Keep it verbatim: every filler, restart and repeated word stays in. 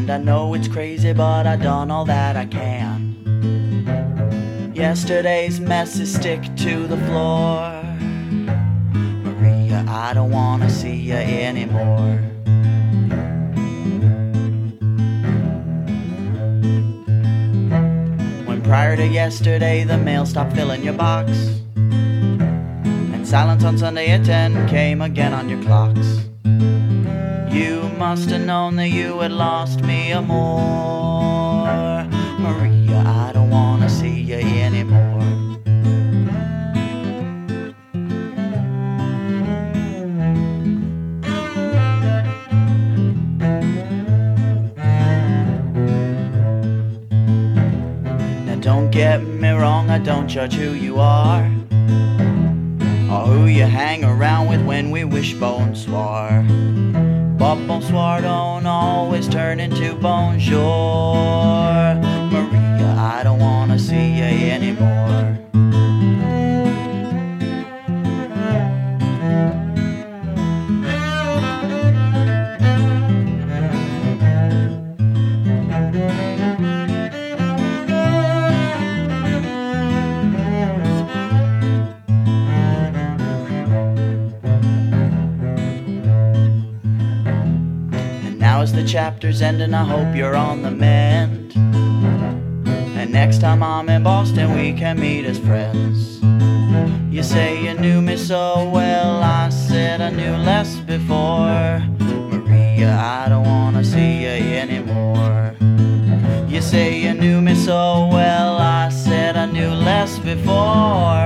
And I know it's crazy, but I done all that I can. Yesterday's messes stick to the floor. Maria, I don't wanna see you anymore. When prior to yesterday the mail stopped filling your box, and silence on Sunday at ten came again on your clocks, you must have known that you had lost me amore. Maria, I don't wanna see you anymore. Now don't get me wrong, I don't judge who you are or who you hang around with when we wish bonsoir. But bonsoir don't always turn into bonjour. Maria, I don't wanna see you anymore. Now as the chapter's ending, I hope you're on the mend, and next time I'm in Boston we can meet as friends. You say you knew me so well, I said I knew less before. Maria, I don't wanna see you anymore. You say you knew me so well, I said I knew less before.